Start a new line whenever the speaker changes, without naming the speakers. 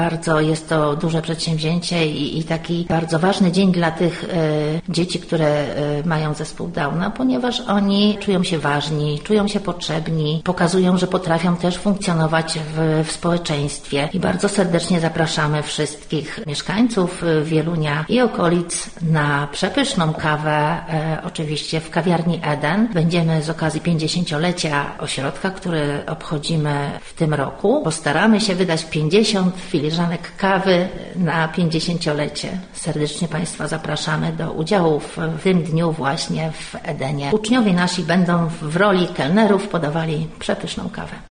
Bardzo jest to duże przedsięwzięcie i taki bardzo ważny dzień dla tych dzieci, które mają zespół Downa, ponieważ oni czują się ważni, czują się potrzebni, pokazują, że potrafią też funkcjonować w społeczeństwie. I bardzo serdecznie zapraszamy wszystkich mieszkańców Wielunia i okolic na przepyszną kawę, oczywiście w kawiarni Eden. Będziemy z okazji 50-lecia ośrodka, który obchodzimy w tym roku. Postaramy się wydać 50 filiżanek kawy na 50-lecie. Serdecznie Państwa zapraszamy do udziału w tym dniu właśnie w Edenie. Uczniowie nasi będą w roli kelnerów podawali przepyszną kawę.